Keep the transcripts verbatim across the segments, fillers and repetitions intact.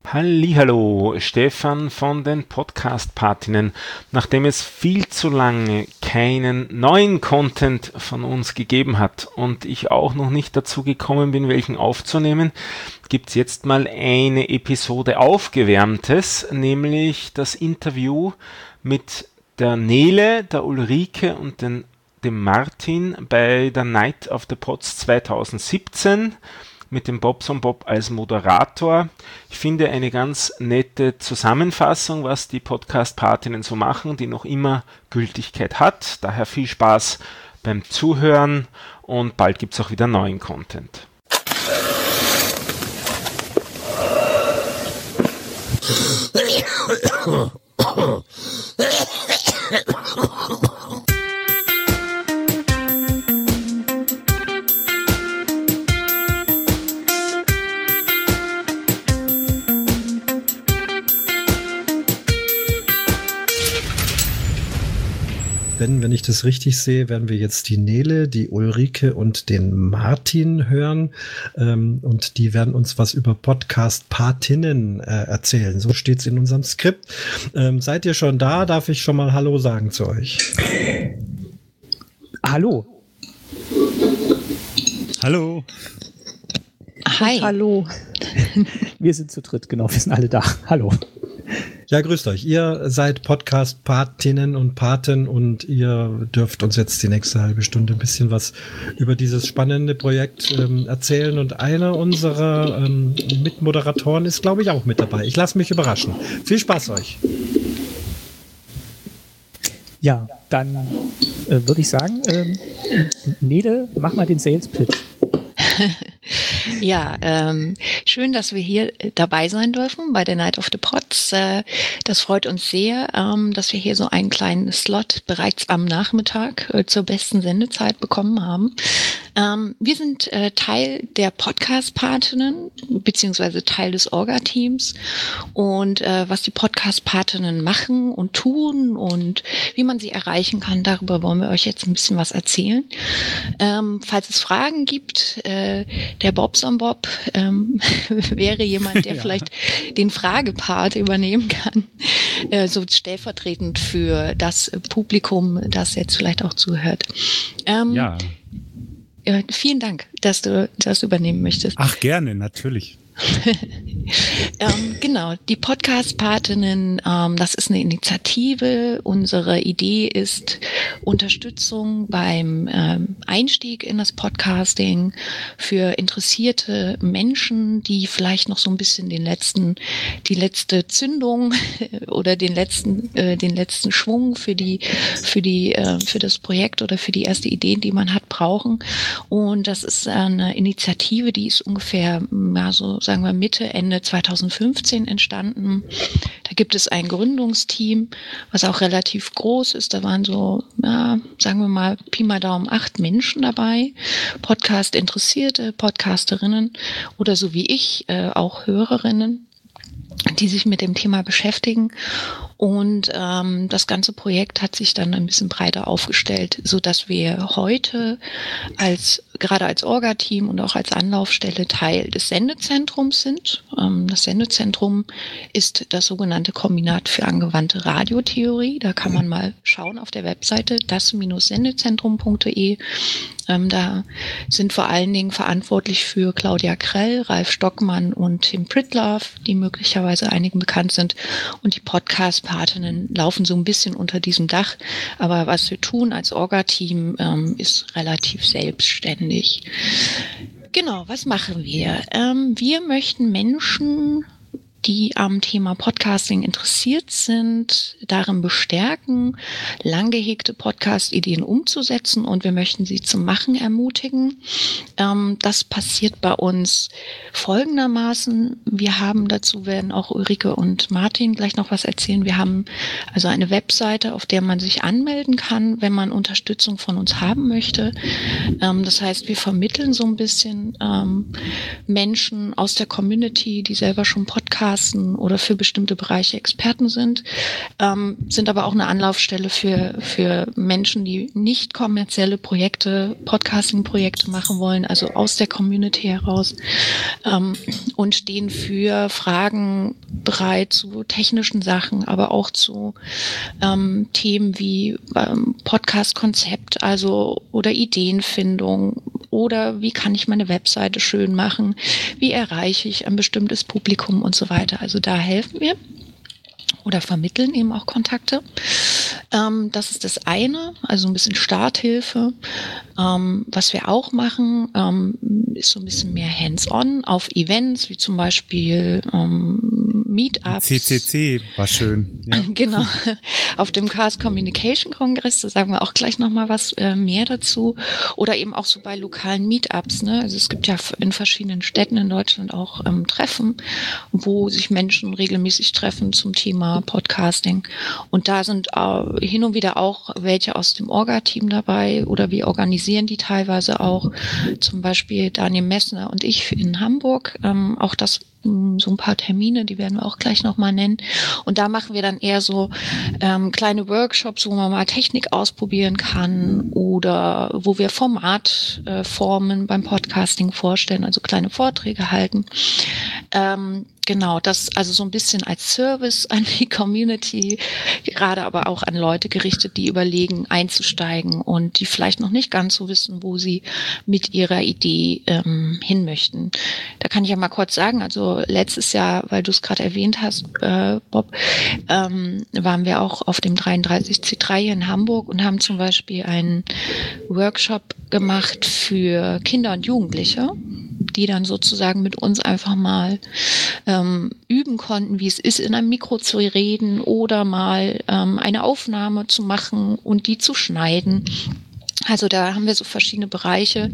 Hallihallo, Stefan von den Podcast-Patinnen. Nachdem es viel zu lange keinen neuen Content von uns gegeben hat und ich auch noch nicht dazu gekommen bin, welchen aufzunehmen, gibt's jetzt mal eine Episode Aufgewärmtes, nämlich das Interview mit der Nele, der Ulrike und den, dem Martin bei der Night of the Pods zwanzig siebzehn. Mit dem Bobson Bob als Moderator. Ich finde eine ganz nette Zusammenfassung, was die Podcast-Patinnen so machen, die noch immer Gültigkeit hat. Daher viel Spaß beim Zuhören und bald gibt es auch wieder neuen Content. Denn, wenn ich das richtig sehe, werden wir jetzt die Nele, die Ulrike und den Martin hören. Ähm, und die werden uns was über Podcast-Patinnen äh, erzählen. So steht es in unserem Skript. Ähm, seid ihr schon da? Darf ich schon mal Hallo sagen zu euch? Hallo. Hallo. Hi. Hallo. Wir sind zu dritt, genau. Wir sind alle da. Hallo. Ja, grüßt euch. Ihr seid Podcast-Patinnen und Paten und ihr dürft uns jetzt die nächste halbe Stunde ein bisschen was über dieses spannende Projekt ähm, erzählen. Und einer unserer ähm, Mitmoderatoren ist, glaube ich, auch mit dabei. Ich lasse mich überraschen. Viel Spaß euch. Ja, dann äh, würde ich sagen, ähm, Nele, mach mal den Sales-Pitch. Ja, ähm, schön, dass wir hier dabei sein dürfen bei der Night of the Pods. Äh, das freut uns sehr, ähm, dass wir hier so einen kleinen Slot bereits am Nachmittag äh, zur besten Sendezeit bekommen haben. Ähm, wir sind äh, Teil der Podcast-Patinnen beziehungsweise Teil des Orga-Teams und äh, was die Podcast-Patinnen machen und tun und wie man sie erreichen kann, darüber wollen wir euch jetzt ein bisschen was erzählen. Ähm, falls es Fragen gibt, äh, der Bobson Bob ähm, wäre jemand, der ja. vielleicht den Fragepart übernehmen kann, äh, so stellvertretend für das Publikum, das jetzt vielleicht auch zuhört. Ähm, ja. äh, vielen Dank, dass du das übernehmen möchtest. Ach, gerne, natürlich. ähm, genau, die Podcast-Patinnen, ähm, das ist eine Initiative. Unsere Idee ist Unterstützung beim ähm, Einstieg in das Podcasting für interessierte Menschen, die vielleicht noch so ein bisschen den letzten, die letzte Zündung oder den letzten, äh, den letzten Schwung für die, für die, äh, für das Projekt oder für die erste Ideen, die man hat, brauchen. Und das ist eine Initiative, die ist ungefähr, ja, so sagen wir Mitte, Ende zweitausendfünfzehn entstanden. Da gibt es ein Gründungsteam, was auch relativ groß ist. Da waren so, ja, sagen wir mal, Pi mal Daumen, acht Menschen dabei. Podcast-Interessierte, Podcasterinnen oder so wie ich, äh, auch Hörerinnen, die sich mit dem Thema beschäftigen. Und ähm, das ganze Projekt hat sich dann ein bisschen breiter aufgestellt, so dass wir heute als gerade als Orga-Team und auch als Anlaufstelle Teil des Sendezentrums sind. Ähm, das Sendezentrum ist das sogenannte Kombinat für angewandte Radiotheorie. Da kann man mal schauen auf der Webseite das Sendezentrum punkt de. Ähm, da sind vor allen Dingen verantwortlich für Claudia Krell, Ralf Stockmann und Tim Pritlove, die möglicherweise einigen bekannt sind. Und die Podcast-Patinnen laufen so ein bisschen unter diesem Dach. Aber was wir tun als Orga-Team ähm, ist relativ selbstständig. Genau, was machen wir? Ähm, wir möchten Menschen, die am Thema Podcasting interessiert sind, darin bestärken, lang gehegte Podcast-Ideen umzusetzen und wir möchten sie zum Machen ermutigen. Ähm, das passiert bei uns folgendermaßen. Wir haben dazu, werden auch Ulrike und Martin gleich noch was erzählen. Wir haben also eine Webseite, auf der man sich anmelden kann, wenn man Unterstützung von uns haben möchte. Ähm, das heißt, wir vermitteln so ein bisschen ähm, Menschen aus der Community, die selber schon Podcasts Podcasten oder für bestimmte Bereiche Experten sind, ähm, sind aber auch eine Anlaufstelle für, für Menschen, die nicht kommerzielle Projekte, Podcasting-Projekte machen wollen, also aus der Community heraus, ähm, und stehen für Fragen bereit zu technischen Sachen, aber auch zu ähm, Themen wie ähm, Podcast-Konzept, also oder Ideenfindung oder wie kann ich meine Webseite schön machen, wie erreiche ich ein bestimmtes Publikum und so weiter. Also da helfen wir oder vermitteln eben auch Kontakte. Ähm, das ist das eine, also ein bisschen Starthilfe. Ähm, was wir auch machen, ähm, ist so ein bisschen mehr hands-on auf Events, wie zum Beispiel ähm, Meetups. C C C war schön. Ja. Genau, auf dem Chaos Communication Kongress, da sagen wir auch gleich nochmal was äh, mehr dazu. Oder eben auch so bei lokalen Meetups. Ne? Also es gibt ja in verschiedenen Städten in Deutschland auch ähm, Treffen, wo sich Menschen regelmäßig treffen zum Thema Podcasting. Und da sind äh, hin und wieder auch welche aus dem Orga-Team dabei oder wir organisieren die teilweise auch. Zum Beispiel Daniel Messner und ich in Hamburg. Ähm, auch das so ein paar Termine, die werden wir auch gleich nochmal nennen. Und da machen wir dann eher so ähm, kleine Workshops, wo man mal Technik ausprobieren kann oder wo wir Formatformen äh, beim Podcasting vorstellen, also kleine Vorträge halten. Ähm, genau, das also so ein bisschen als Service an die Community, gerade aber auch an Leute gerichtet, die überlegen, einzusteigen und die vielleicht noch nicht ganz so wissen, wo sie mit ihrer Idee ähm, hin möchten. Da kann ich ja mal kurz sagen, also letztes Jahr, weil du es gerade erwähnt hast, äh, Bob, ähm, waren wir auch auf dem dreiunddreißig C drei hier in Hamburg und haben zum Beispiel einen Workshop gemacht für Kinder und Jugendliche, die dann sozusagen mit uns einfach mal ähm, üben konnten, wie es ist, in einem Mikro zu reden oder mal ähm, eine Aufnahme zu machen und die zu schneiden. Also da haben wir so verschiedene Bereiche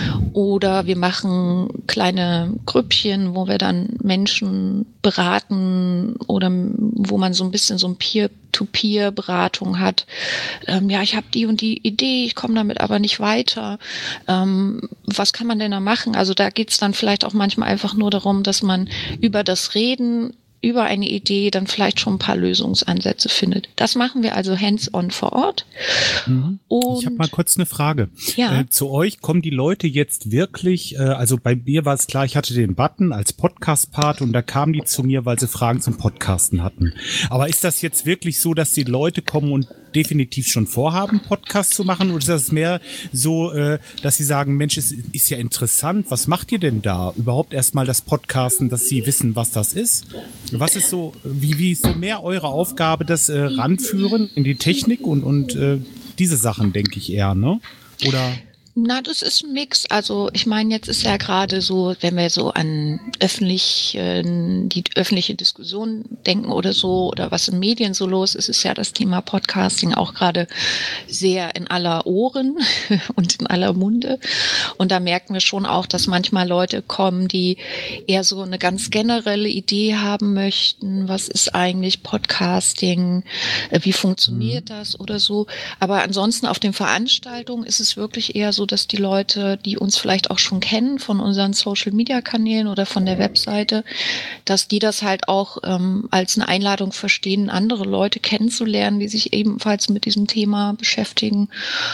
oder wir machen kleine Grüppchen, wo wir dann Menschen beraten oder wo man so ein bisschen so ein Peer-to-Peer-Beratung hat. Ähm, ja, ich habe die und die Idee, ich komme damit aber nicht weiter. Ähm, was kann man denn da machen? Also da geht's dann vielleicht auch manchmal einfach nur darum, dass man über das Reden über eine Idee dann vielleicht schon ein paar Lösungsansätze findet. Das machen wir also hands-on vor Ort. Mhm. Und ich habe mal kurz eine Frage. Ja. Äh, zu euch kommen die Leute jetzt wirklich, äh, also bei mir war es klar, ich hatte den Button als Podcast-Part und da kamen die zu mir, weil sie Fragen zum Podcasten hatten. Aber ist das jetzt wirklich so, dass die Leute kommen und definitiv schon vorhaben, Podcast zu machen? Oder ist das mehr so, äh, dass sie sagen, Mensch, es ist ja interessant, was macht ihr denn da? Überhaupt erstmal das Podcasten, dass sie wissen, was das ist? Was ist so, wie, wie ist so mehr eure Aufgabe, das äh, ranführen in die Technik und, und äh, diese Sachen, denke ich eher, ne? Oder? Na, das ist ein Mix. Also ich meine, jetzt ist ja gerade so, wenn wir so an öffentlich, äh, die öffentliche Diskussion denken oder so, oder was in Medien so los ist, ist ja das Thema Podcasting auch gerade sehr in aller Ohren und in aller Munde. Und da merken wir schon auch, dass manchmal Leute kommen, die eher so eine ganz generelle Idee haben möchten. Was ist eigentlich Podcasting? Wie funktioniert das oder so? Aber ansonsten auf den Veranstaltungen ist es wirklich eher so, dass die Leute, die uns vielleicht auch schon kennen von unseren Social-Media-Kanälen oder von der Webseite, dass die das halt auch ähm, als eine Einladung verstehen, andere Leute kennenzulernen, die sich ebenfalls mit diesem Thema beschäftigen.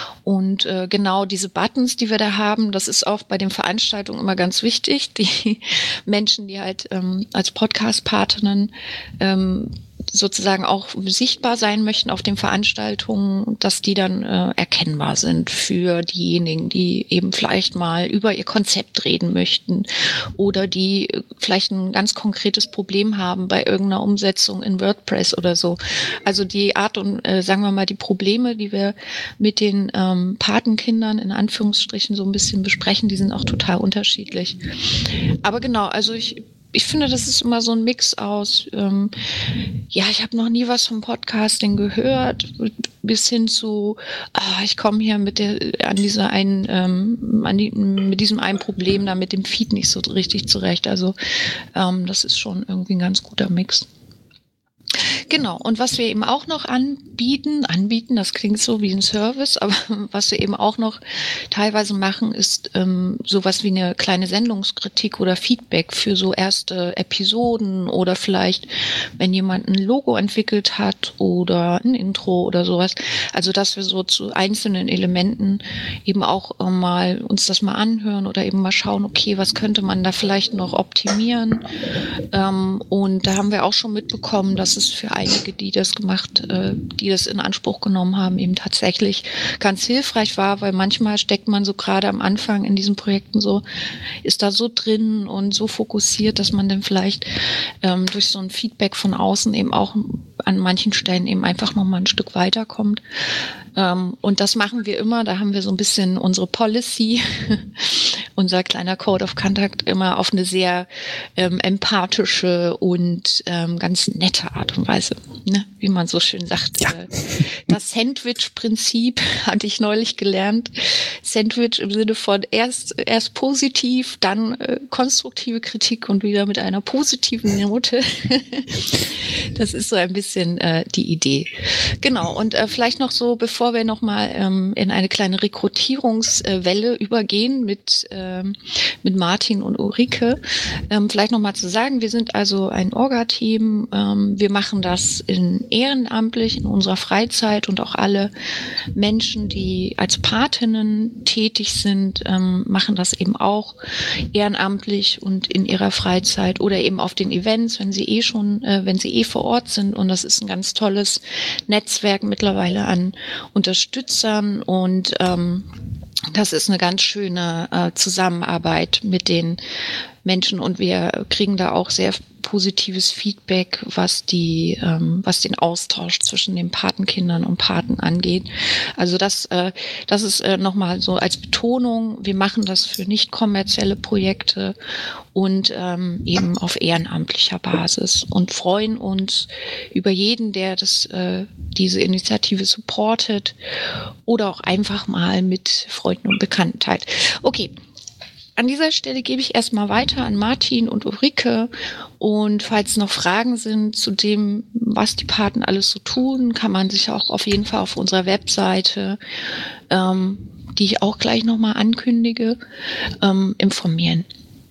Und äh, genau diese Buttons, die wir da haben, das ist auch bei den Veranstaltungen immer ganz wichtig. Die Menschen, die halt ähm, als Podcast-Partinnen ähm, sozusagen auch sichtbar sein möchten auf den Veranstaltungen, dass die dann äh, erkennbar sind für diejenigen, die eben vielleicht mal über ihr Konzept reden möchten oder die vielleicht ein ganz konkretes Problem haben bei irgendeiner Umsetzung in WordPress oder so. Also die Art und, äh, sagen wir mal, die Probleme, die wir mit den ähm, Patenkindern in Anführungsstrichen so ein bisschen besprechen, die sind auch total unterschiedlich. Aber genau, also ich Ich finde, das ist immer so ein Mix aus, ähm, ja, ich habe noch nie was vom Podcasting gehört, bis hin zu, ah, ich komme hier mit der an dieser einen, ähm, an die, mit diesem einen Problem da mit dem Feed nicht so richtig zurecht. Also ähm, das ist schon irgendwie ein ganz guter Mix. Genau, und was wir eben auch noch anbieten, anbieten, das klingt so wie ein Service, aber was wir eben auch noch teilweise machen, ist ähm, sowas wie eine kleine Sendungskritik oder Feedback für so erste Episoden oder vielleicht, wenn jemand ein Logo entwickelt hat oder ein Intro oder sowas. Also, dass wir so zu einzelnen Elementen eben auch äh, mal uns das mal anhören oder eben mal schauen, okay, was könnte man da vielleicht noch optimieren? Ähm, und da haben wir auch schon mitbekommen, dass es für einige, die das gemacht, äh, die das in Anspruch genommen haben, eben tatsächlich ganz hilfreich war, weil manchmal steckt man so gerade am Anfang in diesen Projekten so, ist da so drin und so fokussiert, dass man dann vielleicht ähm, durch so ein Feedback von außen eben auch an manchen Stellen eben einfach noch mal ein Stück weiterkommt. Ähm, und das machen wir immer, da haben wir so ein bisschen unsere Policy, unser kleiner Code of Conduct, immer auf eine sehr ähm, empathische und ähm, ganz nette Art und Weise, ne? Wie man so schön sagt. Ja. Äh, das Sandwich-Prinzip hatte ich neulich gelernt. Sandwich im Sinne von erst, erst positiv, dann äh, konstruktive Kritik und wieder mit einer positiven Note. Das ist so ein bisschen äh, die Idee. Genau, und äh, vielleicht noch so, bevor wir nochmal ähm, in eine kleine Rekrutierungswelle übergehen mit, ähm, mit Martin und Ulrike, ähm, vielleicht nochmal zu sagen, wir sind also ein Orga-Team, ähm, wir machen das in ehrenamtlich, in unserer Freizeit und auch alle Menschen, die als Patinnen tätig sind, ähm, machen das eben auch ehrenamtlich und in ihrer Freizeit oder eben auf den Events, wenn sie eh schon, äh, wenn sie eh vor Ort sind, und das ist ein ganz tolles Netzwerk mittlerweile an Unterstützern und ähm, das ist eine ganz schöne äh, Zusammenarbeit mit den Menschen und wir kriegen da auch sehr positives Feedback, was die, ähm, was den Austausch zwischen den Patenkindern und Paten angeht. Also das, äh, das ist äh, nochmal so als Betonung. Wir machen das für nicht kommerzielle Projekte und ähm, eben auf ehrenamtlicher Basis und freuen uns über jeden, der das, äh, diese Initiative supportet oder auch einfach mal mit Freunden und Bekannten teilt. Okay. An dieser Stelle gebe ich erstmal weiter an Martin und Ulrike und falls noch Fragen sind zu dem, was die Paten alles so tun, kann man sich auch auf jeden Fall auf unserer Webseite, ähm, die ich auch gleich nochmal ankündige, ähm, informieren.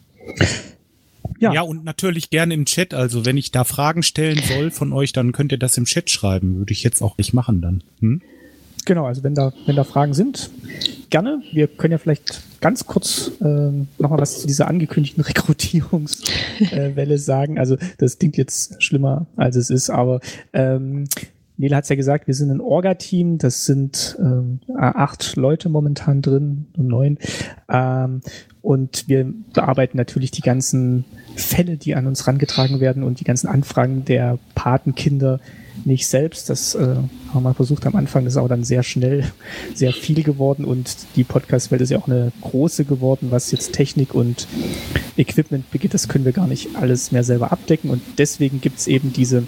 Ja. ja, und natürlich gerne im Chat. Also wenn ich da Fragen stellen soll von euch, dann könnt ihr das im Chat schreiben. Würde ich jetzt auch nicht machen dann. Hm? Genau, also wenn da, wenn da Fragen sind, gerne. Wir können ja vielleicht ganz kurz ähm, nochmal was zu dieser angekündigten Rekrutierungswelle äh, sagen. Also das klingt jetzt schlimmer, als es ist, aber ähm, Nele hat es ja gesagt, wir sind ein Orga-Team, das sind ähm, acht Leute momentan drin, neun. Ähm, und wir bearbeiten natürlich die ganzen Fälle, die an uns rangetragen werden und die ganzen Anfragen der Patenkinder nicht selbst. Das äh, haben wir versucht am Anfang, das ist aber dann sehr schnell sehr viel geworden und die Podcast-Welt ist ja auch eine große geworden, was jetzt Technik und Equipment begeht, das können wir gar nicht alles mehr selber abdecken und deswegen gibt es eben diese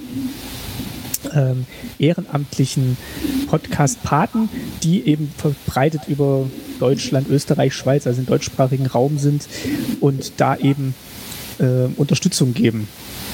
ähm, ehrenamtlichen Podcast-Paten, die eben verbreitet über Deutschland, Österreich, Schweiz, also im deutschsprachigen Raum sind und da eben äh, Unterstützung geben.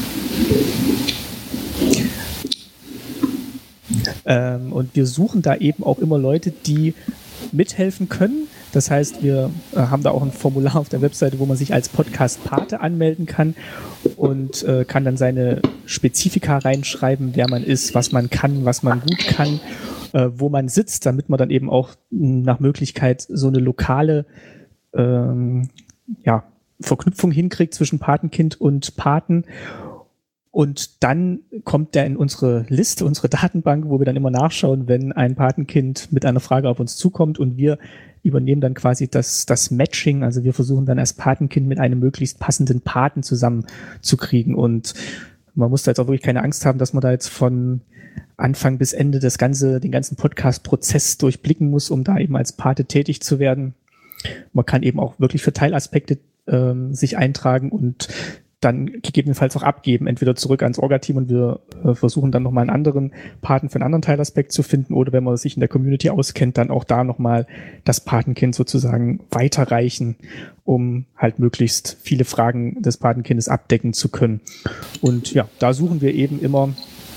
Ähm, und wir suchen da eben auch immer Leute, die mithelfen können. Das heißt, wir äh, haben da auch ein Formular auf der Webseite, wo man sich als Podcast-Pate anmelden kann und äh, kann dann seine Spezifika reinschreiben, wer man ist, was man kann, was man gut kann, äh, wo man sitzt, damit man dann eben auch nach Möglichkeit so eine lokale ähm, ja, Verknüpfung hinkriegt zwischen Patenkind und Paten. Und dann kommt der in unsere Liste, unsere Datenbank, wo wir dann immer nachschauen, wenn ein Patenkind mit einer Frage auf uns zukommt und wir übernehmen dann quasi das, das Matching. Also wir versuchen dann als Patenkind mit einem möglichst passenden Paten zusammenzukriegen. Und man muss da jetzt auch wirklich keine Angst haben, dass man da jetzt von Anfang bis Ende das ganze, den ganzen Podcast-Prozess durchblicken muss, um da eben als Pate tätig zu werden. Man kann eben auch wirklich für Teilaspekte ähm, sich eintragen und dann gegebenenfalls auch abgeben, entweder zurück ans Orga-Team und wir äh, versuchen dann nochmal einen anderen Paten für einen anderen Teilaspekt zu finden oder wenn man sich in der Community auskennt, dann auch da nochmal das Patenkind sozusagen weiterreichen, um halt möglichst viele Fragen des Patenkindes abdecken zu können. Und ja, da suchen wir eben immer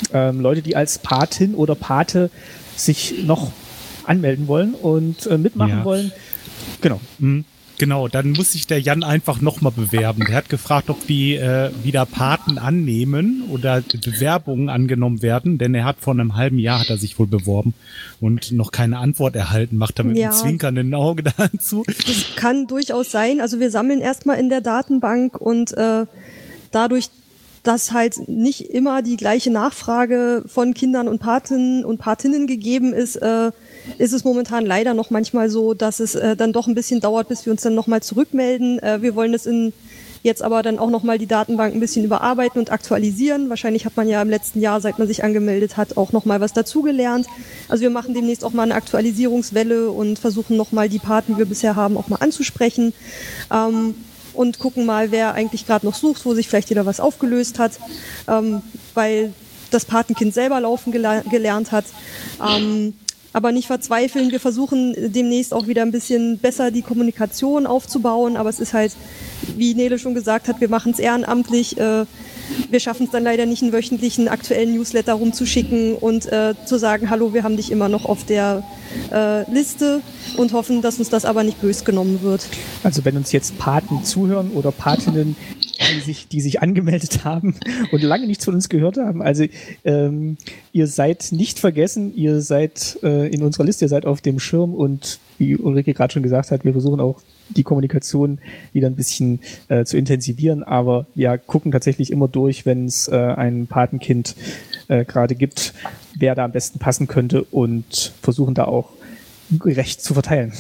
ähm, Leute, die als Patin oder Pate sich noch anmelden wollen und äh, mitmachen Ja. wollen. Genau. Mhm. Genau, dann muss sich der Jan einfach nochmal bewerben. Der hat gefragt, ob die äh, wieder Paten annehmen oder Bewerbungen angenommen werden, denn er hat vor einem halben Jahr hat er sich wohl beworben und noch keine Antwort erhalten, macht er mit Ja. einem zwinkernden Auge dazu. Das kann durchaus sein. Also wir sammeln erstmal in der Datenbank und äh, dadurch, dass halt nicht immer die gleiche Nachfrage von Kindern und Patinnen und Patinnen gegeben ist, äh, ist es momentan leider noch manchmal so, dass es äh, dann doch ein bisschen dauert, bis wir uns dann nochmal zurückmelden. Äh, wir wollen das in jetzt aber dann auch nochmal die Datenbank ein bisschen überarbeiten und aktualisieren. Wahrscheinlich hat man ja im letzten Jahr, seit man sich angemeldet hat, auch nochmal was dazugelernt. Also wir machen demnächst auch mal eine Aktualisierungswelle und versuchen nochmal die Paten, die wir bisher haben, auch mal anzusprechen. Ähm, und gucken mal, wer eigentlich gerade noch sucht, wo sich vielleicht wieder was aufgelöst hat, ähm, weil das Patenkind selber laufen gele- gelernt hat. Ähm, aber nicht verzweifeln, wir versuchen demnächst auch wieder ein bisschen besser die Kommunikation aufzubauen, aber es ist halt, wie Nele schon gesagt hat, wir machen es ehrenamtlich. Äh, wir schaffen es dann leider nicht, einen wöchentlichen aktuellen Newsletter rumzuschicken und äh, zu sagen, hallo, wir haben dich immer noch auf der äh, Liste und hoffen, dass uns das aber nicht böse genommen wird. Also wenn uns jetzt Paten zuhören oder Patinnen, die sich, die sich angemeldet haben und lange nichts von uns gehört haben, also ähm, ihr seid nicht vergessen, ihr seid äh, in unserer Liste, ihr seid auf dem Schirm und wie Ulrike gerade schon gesagt hat, wir versuchen auch die Kommunikation wieder ein bisschen äh, zu intensivieren, aber wir gucken tatsächlich immer durch, wenn es äh, ein Patenkind äh, gerade gibt, wer da am besten passen könnte und versuchen da auch gerecht zu verteilen.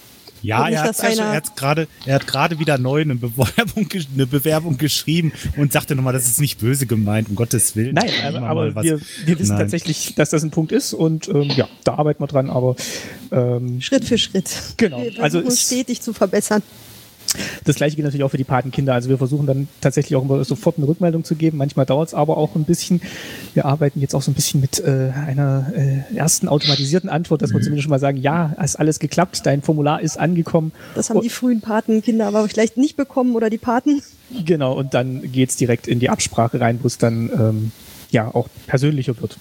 Ja, Und nicht, er, dass hat's ja schon, einer- er, hat's gerade, er hat gerade wieder neu eine Bewerbung, gesch- eine Bewerbung geschrieben und sagte nochmal, das ist nicht böse gemeint, um Gottes Willen. Nein, Immer aber, mal aber was- wir, wir wissen Nein. tatsächlich, dass das ein Punkt ist und ähm, ja, da arbeiten wir dran, aber ähm, Schritt für Schritt. Genau. Wir Also versuchen es- stetig zu verbessern. das gleiche gilt natürlich auch für die Patenkinder. Also wir versuchen dann tatsächlich auch immer sofort eine Rückmeldung zu geben. Manchmal dauert es aber auch ein bisschen. Wir arbeiten jetzt auch so ein bisschen mit äh, einer äh, ersten automatisierten Antwort, dass wir zumindest schon mal sagen, ja, ist alles geklappt, dein Formular ist angekommen. Das haben die frühen Patenkinder aber vielleicht nicht bekommen oder die Paten. Genau, und dann geht's direkt in die Absprache rein, wo es dann ähm, ja auch persönlicher wird.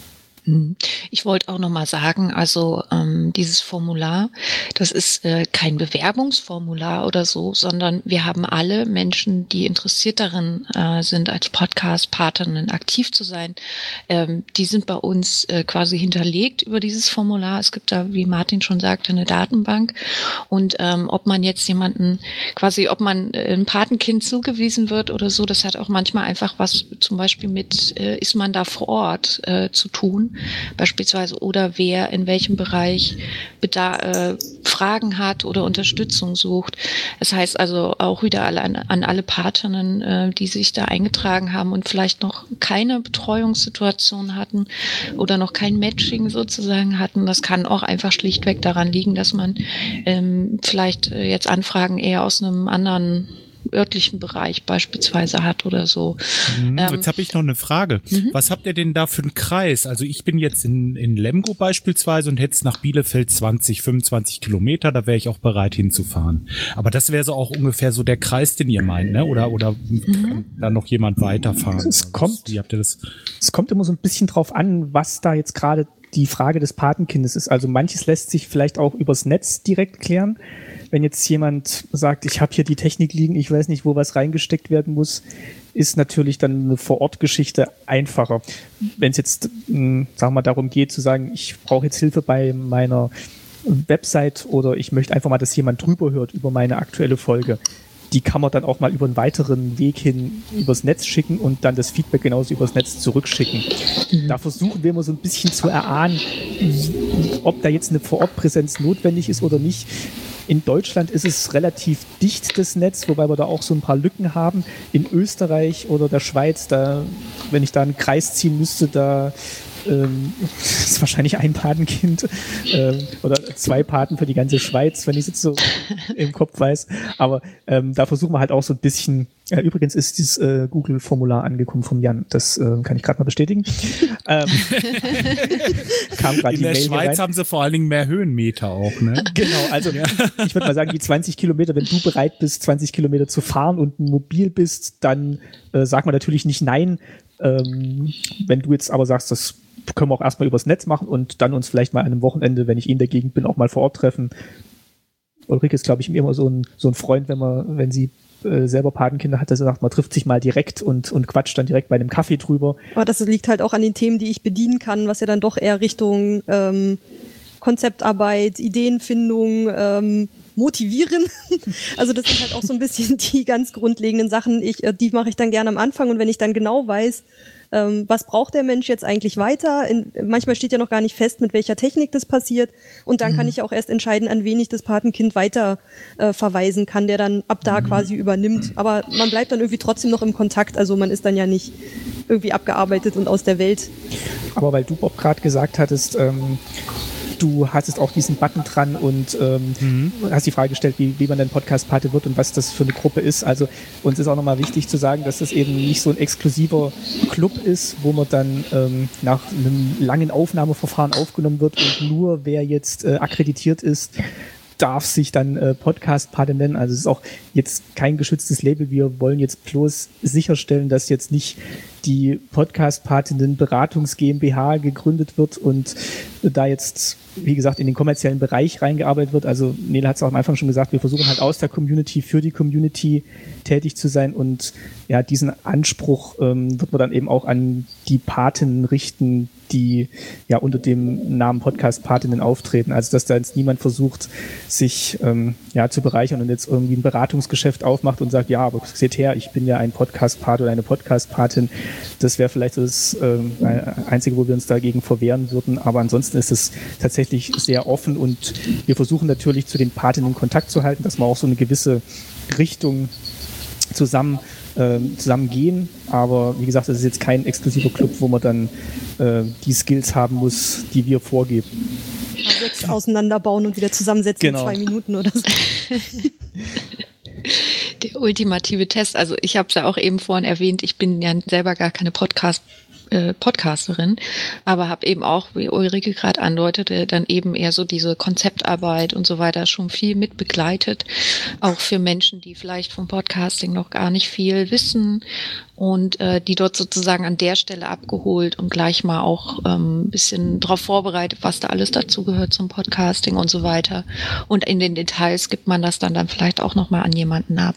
Ich wollte auch noch mal sagen, also ähm, dieses Formular, das ist äh, kein Bewerbungsformular oder so, sondern wir haben alle Menschen, die interessiert darin äh, sind, als Podcast-Partnerin aktiv zu sein, ähm, die sind bei uns äh, quasi hinterlegt über dieses Formular. Es gibt da, wie Martin schon sagte, eine Datenbank und ähm, ob man jetzt jemanden quasi, ob man äh, ein Patenkind zugewiesen wird oder so, das hat auch manchmal einfach was zum Beispiel mit, äh, ist man da vor Ort äh, zu tun. Beispielsweise oder wer in welchem Bereich Bedar- äh, Fragen hat oder Unterstützung sucht. Das heißt also auch wieder alle, an, an alle Partnerinnen, äh, die sich da eingetragen haben und vielleicht noch keine Betreuungssituation hatten oder noch kein Matching sozusagen hatten. Das kann auch einfach schlichtweg daran liegen, dass man ähm, vielleicht äh, jetzt Anfragen eher aus einem anderen örtlichen Bereich beispielsweise hat oder so. Mhm, Ähm, Jetzt habe ich noch eine Frage. Was habt ihr denn da für einen Kreis? Also ich bin jetzt in, in Lemgo beispielsweise und hätte es nach Bielefeld zwanzig, fünfundzwanzig Kilometer, da wäre ich auch bereit hinzufahren. Aber das wäre so auch ungefähr so der Kreis, den ihr meint, ne? Oder, oder kann da noch jemand weiterfahren? Es kommt- Wie habt ihr das? Es kommt immer so ein bisschen drauf an, was da jetzt gerade die Frage des Patenkindes ist. Also manches lässt sich vielleicht auch übers Netz direkt klären. Wenn jetzt jemand sagt, ich habe hier die Technik liegen, ich weiß nicht, wo was reingesteckt werden muss, ist natürlich dann eine Vor-Ort-Geschichte einfacher. Wenn es jetzt, mh, sagen wir mal, darum geht zu sagen, ich brauche jetzt Hilfe bei meiner Website oder ich möchte einfach mal, dass jemand drüber hört über meine aktuelle Folge, die kann man dann auch mal über einen weiteren Weg hin übers Netz schicken und dann das Feedback genauso übers Netz zurückschicken. Da versuchen wir immer so ein bisschen zu erahnen, ob da jetzt eine Vor-Ort-Präsenz notwendig ist oder nicht. In Deutschland ist es relativ dicht, das Netz, wobei wir da auch so ein paar Lücken haben. In Österreich oder der Schweiz, da, wenn ich da einen Kreis ziehen müsste, da ähm, ist wahrscheinlich ein Patenkind ähm, oder zwei Paten für die ganze Schweiz, wenn ich es jetzt so im Kopf weiß. Aber ähm, da versuchen wir halt auch so ein bisschen. Ja, übrigens ist dieses äh, Google-Formular angekommen vom Jan. Das äh, kann ich gerade mal bestätigen. ähm, kam gerade In die der Mail Schweiz hier rein. haben sie vor allen Dingen mehr Höhenmeter auch, ne? Genau, also ich würde mal sagen, die zwanzig Kilometer, wenn du bereit bist, zwanzig Kilometer zu fahren und mobil bist, dann äh, sagt man natürlich nicht nein. Ähm, wenn du jetzt aber sagst, das können wir auch erstmal übers Netz machen und dann uns vielleicht mal an einem Wochenende, wenn ich in der Gegend bin, auch mal vor Ort treffen. Ulrike ist, glaube ich, immer so ein, so ein Freund, wenn man, wenn sie äh, selber Patenkinder hat, dass er sagt, man trifft sich mal direkt und, und quatscht dann direkt bei einem Kaffee drüber. Aber das liegt halt auch an den Themen, die ich bedienen kann, was ja dann doch eher Richtung ähm, Konzeptarbeit, Ideenfindung, ähm, motivieren. Also das sind halt auch so ein bisschen die ganz grundlegenden Sachen. Ich, die mache ich dann gerne am Anfang und wenn ich dann genau weiß, ähm, was braucht der Mensch jetzt eigentlich weiter? In, manchmal steht ja noch gar nicht fest, mit welcher Technik das passiert und dann mhm. kann ich auch erst entscheiden, an wen ich das Patenkind weiter äh, verweisen kann, der dann ab da mhm. quasi übernimmt. Aber man bleibt dann irgendwie trotzdem noch im Kontakt, also man ist dann ja nicht irgendwie abgearbeitet und aus der Welt. Aber weil du, Bob, gerade gesagt hattest, ähm, du hattest auch diesen Button dran und ähm, mhm. hast die Frage gestellt, wie, wie man denn Podcast-Pate wird und was das für eine Gruppe ist. Also uns ist auch nochmal wichtig zu sagen, dass das eben nicht so ein exklusiver Club ist, wo man dann ähm, nach einem langen Aufnahmeverfahren aufgenommen wird und nur wer jetzt äh, akkreditiert ist, darf sich dann äh, Podcast-Pate nennen. Also es ist auch jetzt kein geschütztes Label. Wir wollen jetzt bloß sicherstellen, dass jetzt nicht die Podcast-Patinnen Beratungs GmbH gegründet wird und da jetzt, wie gesagt, in den kommerziellen Bereich reingearbeitet wird. Also Nele hat es auch am Anfang schon gesagt, wir versuchen halt aus der Community für die Community tätig zu sein und ja, diesen Anspruch ähm, wird man dann eben auch an die Patinnen richten, die ja unter dem Namen Podcast-Patinnen auftreten. Also dass da jetzt niemand versucht, sich ähm, ja zu bereichern und jetzt irgendwie ein Beratungsgeschäft aufmacht und sagt, ja, aber seht her, ich bin ja ein Podcast-Pat oder eine Podcast-Patin. Das wäre vielleicht das ähm, Einzige, wo wir uns dagegen verwehren würden. Aber ansonsten ist es tatsächlich sehr offen und wir versuchen natürlich zu den Patinnen Kontakt zu halten, dass wir auch so eine gewisse Richtung zusammen ähm, zusammen gehen. Aber wie gesagt, das ist jetzt kein exklusiver Club, wo man dann äh, die Skills haben muss, die wir vorgeben. Also jetzt auseinanderbauen und wieder zusammensetzen genau. in zwei Minuten oder so. Der ultimative Test. Also ich habe es ja auch eben vorhin erwähnt, ich bin ja selber gar keine Podcast äh, Podcasterin, aber habe eben auch, wie Ulrike gerade andeutete, dann eben eher so diese Konzeptarbeit und so weiter schon viel mit begleitet, auch für Menschen, die vielleicht vom Podcasting noch gar nicht viel wissen und äh, die dort sozusagen an der Stelle abgeholt und gleich mal auch ähm, ein bisschen darauf vorbereitet, was da alles dazu gehört zum Podcasting und so weiter. Und in den Details gibt man das dann, dann vielleicht auch nochmal an jemanden ab.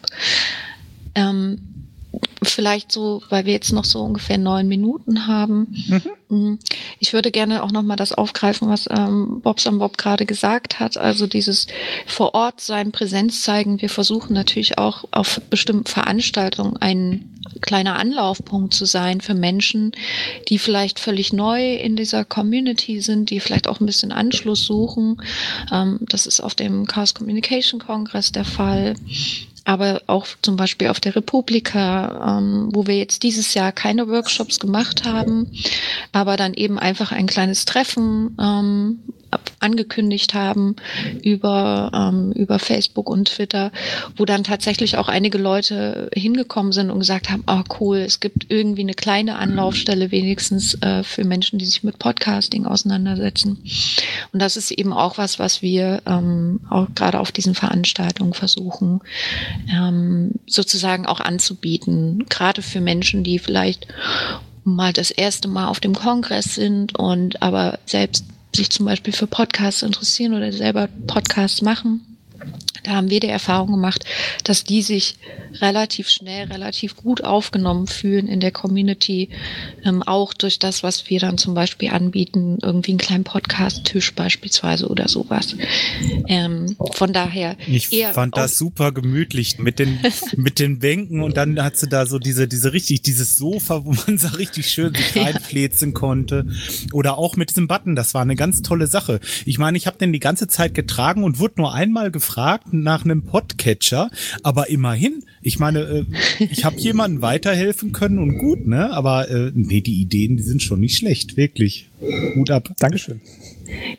Ähm, Vielleicht so, weil wir jetzt noch so ungefähr neun Minuten haben. Mhm. Ich würde gerne auch nochmal das aufgreifen, was ähm, Bobson Bob gerade gesagt hat. Also dieses vor Ort sein, Präsenz zeigen. Wir versuchen natürlich auch auf bestimmten Veranstaltungen ein kleiner Anlaufpunkt zu sein für Menschen, die vielleicht völlig neu in dieser Community sind, die vielleicht auch ein bisschen Anschluss suchen. Ähm, das ist auf dem Chaos Communication Kongress der Fall. Aber auch zum Beispiel auf der Republika, ähm, wo wir jetzt dieses Jahr keine Workshops gemacht haben, aber dann eben einfach ein kleines Treffen ähm, angekündigt haben über, ähm, über Facebook und Twitter, wo dann tatsächlich auch einige Leute hingekommen sind und gesagt haben, oh cool, es gibt irgendwie eine kleine Anlaufstelle wenigstens äh, für Menschen, die sich mit Podcasting auseinandersetzen. Und das ist eben auch was, was wir ähm, auch gerade auf diesen Veranstaltungen versuchen, ähm, sozusagen auch anzubieten, gerade für Menschen, die vielleicht mal das erste Mal auf dem Kongress sind und aber selbst sich zum Beispiel für Podcasts interessieren oder selber Podcasts machen. Da haben wir die Erfahrung gemacht, dass die sich relativ schnell, relativ gut aufgenommen fühlen in der Community, ähm, auch durch das, was wir dann zum Beispiel anbieten, irgendwie einen kleinen Podcast-Tisch beispielsweise oder sowas. Ähm, von daher ich eher fand das super gemütlich mit den mit den Bänken und dann hat sie da so diese diese richtig dieses Sofa, wo man so richtig schön sich reinfläzen konnte oder auch mit diesem Button. Das war eine ganz tolle Sache. Ich meine, ich habe den die ganze Zeit getragen und wurde nur einmal gefragt nach einem Podcatcher, aber immerhin, ich meine, äh, ich habe jemandem weiterhelfen können und gut, ne? Aber äh, nee, die Ideen, die sind schon nicht schlecht, wirklich. Hut ab. Dankeschön.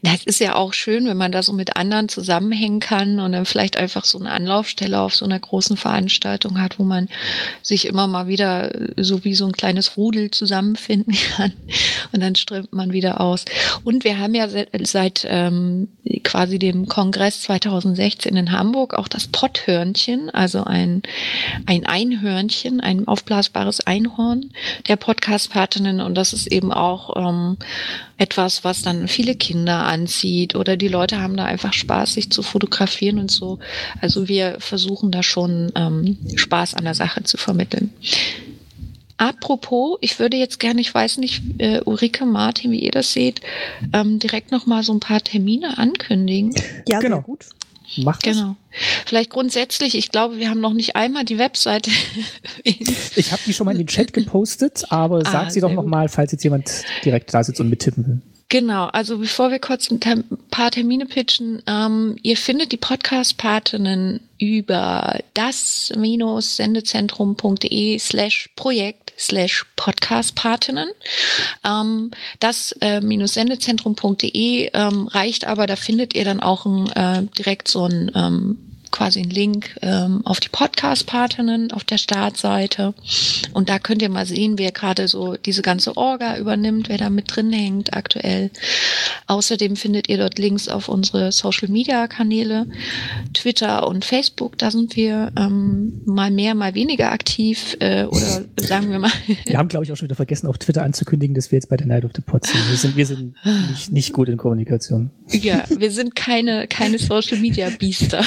Das ist ja auch schön, wenn man da so mit anderen zusammenhängen kann und dann vielleicht einfach so eine Anlaufstelle auf so einer großen Veranstaltung hat, wo man sich immer mal wieder so wie so ein kleines Rudel zusammenfinden kann und dann strömt man wieder aus. Und wir haben ja seit, seit ähm, quasi dem Kongress zweitausendsechzehn in Hamburg auch das Potthörnchen, also ein, ein Einhörnchen, ein aufblasbares Einhorn der Podcast-Partinnen, und das ist eben auch ähm, etwas, was dann viele Kinder anzieht oder die Leute haben da einfach Spaß, sich zu fotografieren und so. Also wir versuchen da schon ähm, Spaß an der Sache zu vermitteln. Apropos, ich würde jetzt gerne, ich weiß nicht, äh, Ulrike, Martin, wie ihr das seht, ähm, direkt nochmal so ein paar Termine ankündigen. Ja, Genau. sehr gut. Macht das. Genau. Vielleicht grundsätzlich, ich glaube, wir haben noch nicht einmal die Webseite. Ich habe die schon mal in den Chat gepostet, aber Ah, sag sie doch sehr nochmal, falls jetzt jemand direkt da sitzt und mittippen will. Genau, also bevor wir kurz ein Ter- paar Termine pitchen, ähm, ihr findet die Podcast-Partinnen über das-sendezentrum.de slash Projekt slash Podcast-Partinnen. Ähm, das äh, Sendezentrum.de ähm, reicht aber, da findet ihr dann auch ein, äh, direkt so ein ähm, quasi einen Link ähm, auf die Podcast-Partinnen auf der Startseite. Und da könnt ihr mal sehen, wer gerade so diese ganze Orga übernimmt, wer da mit drin hängt aktuell. Außerdem findet ihr dort Links auf unsere Social-Media-Kanäle, Twitter und Facebook. Da sind wir ähm, mal mehr, mal weniger aktiv. Äh, oder sagen wir mal... Wir haben, glaube ich, auch schon wieder vergessen, auf Twitter anzukündigen, dass wir jetzt bei der Night of the Pods sind. Wir sind, wir sind nicht, nicht gut in Kommunikation. Ja, wir sind keine, keine Social-Media-Biester.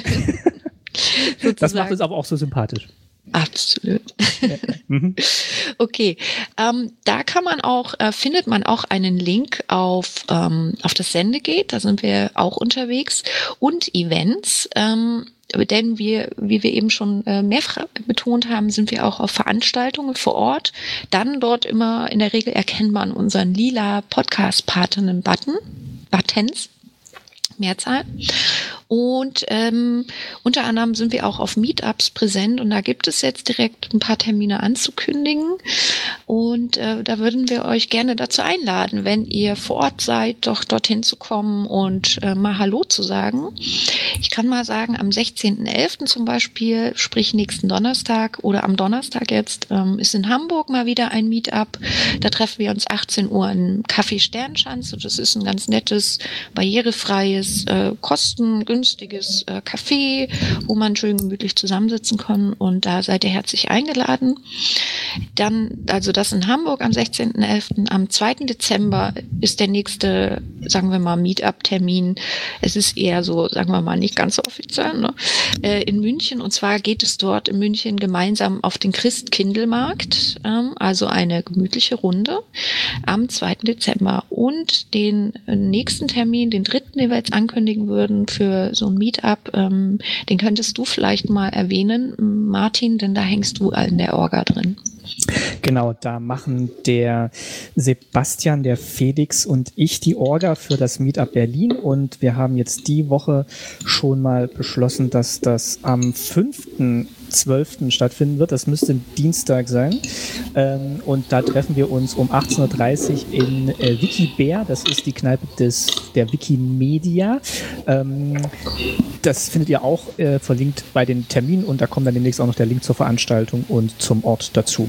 Das macht uns aber auch so sympathisch. Absolut. Ja. Mhm. Okay, ähm, da kann man auch, äh, findet man auch einen Link auf, ähm, auf das Sendegate, da sind wir auch unterwegs, und Events, ähm, denn wir, wie wir eben schon äh, mehrfach betont haben, sind wir auch auf Veranstaltungen vor Ort. Dann dort immer in der Regel erkennt man unseren lila Podcast-Partinnen-Button, Buttons, Mehrzahl. Und ähm, unter anderem sind wir auch auf Meetups präsent und da gibt es jetzt direkt ein paar Termine anzukündigen und äh, da würden wir euch gerne dazu einladen, wenn ihr vor Ort seid, doch dorthin zu kommen und äh, mal Hallo zu sagen. Ich kann mal sagen, am sechzehnten elften zum Beispiel, sprich nächsten Donnerstag oder am Donnerstag jetzt, ähm, ist in Hamburg mal wieder ein Meetup. Da treffen wir uns achtzehn Uhr im Café Sternschanze. Das ist ein ganz nettes, barrierefreies, äh, kosten günstiges äh, Café, wo man schön gemütlich zusammensitzen kann, und da seid ihr herzlich eingeladen. Dann, also das in Hamburg am sechzehnten elften Am zweiten Dezember ist der nächste, sagen wir mal, Meetup-Termin. Es ist eher so, sagen wir mal, nicht ganz so offiziell, ne? äh, in München, und zwar geht es dort in München gemeinsam auf den Christkindlmarkt, ähm, also eine gemütliche Runde am zweiten Dezember. Und den nächsten Termin, den dritten, den wir jetzt ankündigen würden für so ein Meetup, ähm, den könntest du vielleicht mal erwähnen, Martin, denn da hängst du in der Orga drin. Genau, da machen der Sebastian, der Felix und ich die Orga für das Meetup Berlin, und wir haben jetzt die Woche schon mal beschlossen, dass das am fünften zwölften stattfinden wird. Das müsste Dienstag sein. Ähm, und da treffen wir uns um achtzehn Uhr dreißig in äh, Wikibär. Das ist die Kneipe des, der Wikimedia. Ähm, das findet ihr auch äh, verlinkt bei den Terminen, und da kommt dann demnächst auch noch der Link zur Veranstaltung und zum Ort dazu.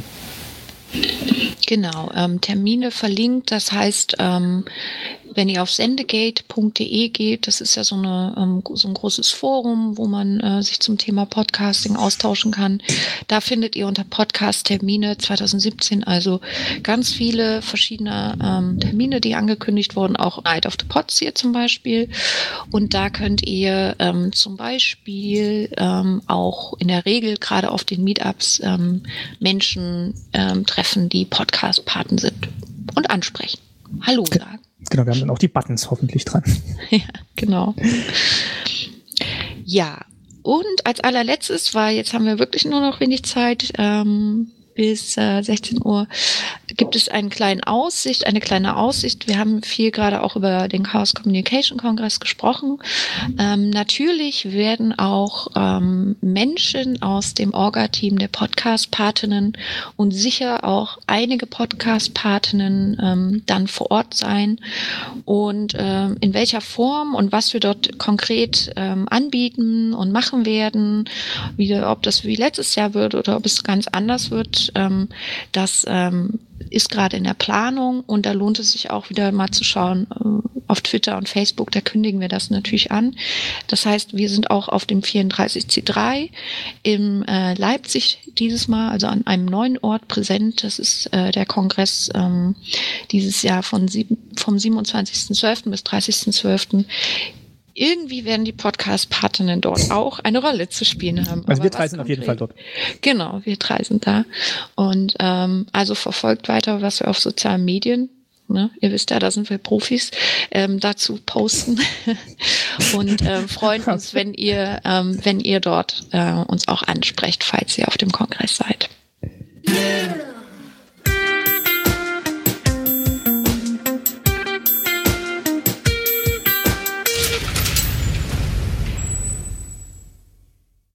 Genau, ähm, Termine verlinkt, das heißt, ähm, wenn ihr auf sendegate punkt de geht, das ist ja so, eine, ähm, so ein großes Forum, wo man äh, sich zum Thema Podcasting austauschen kann. Da findet ihr unter Podcast-Termine zwanzig siebzehn also ganz viele verschiedene ähm, Termine, die angekündigt wurden, auch Night of the Pods hier zum Beispiel. Und da könnt ihr ähm, zum Beispiel ähm, auch in der Regel gerade auf den Meetups ähm, Menschen ähm, treffen, die Podcast-Paten sind und ansprechen. Hallo sagen. Genau, wir haben dann auch die Buttons hoffentlich dran. Ja, genau. Ja, und als allerletztes, weil jetzt haben wir wirklich nur noch wenig Zeit, ähm, bis äh, sechzehn Uhr, gibt es einen kleinen Aussicht, eine kleine Aussicht. Wir haben viel gerade auch über den Chaos Communication Kongress gesprochen. Ähm, natürlich werden auch ähm, Menschen aus dem Orga-Team der Podcast-Patinnen und sicher auch einige Podcast-Patinnen ähm, dann vor Ort sein. Und ähm, in welcher Form und was wir dort konkret ähm, anbieten und machen werden, wie, ob das wie letztes Jahr wird oder ob es ganz anders wird, ähm, das ähm, ist gerade in der Planung und da lohnt es sich auch wieder mal zu schauen äh, auf Twitter und Facebook, da kündigen wir das natürlich an. Das heißt, wir sind auch auf dem vierunddreißig C drei in äh, Leipzig dieses Mal, also an einem neuen Ort präsent. Das ist äh, der Kongress ähm, dieses Jahr von sieben, vom siebenundzwanzigsten zwölften bis dreißigsten zwölften Irgendwie werden die Podcast-Partinnen dort auch eine Rolle zu spielen haben. Also Aber wir drei sind konkret? auf jeden Fall dort. Genau, wir drei sind da. Und ähm, also verfolgt weiter, was wir auf sozialen Medien, ne, ihr wisst ja, da sind wir Profis, ähm, dazu posten und ähm, freuen uns, wenn ihr, ähm, wenn ihr dort äh, uns auch ansprecht, falls ihr auf dem Kongress seid.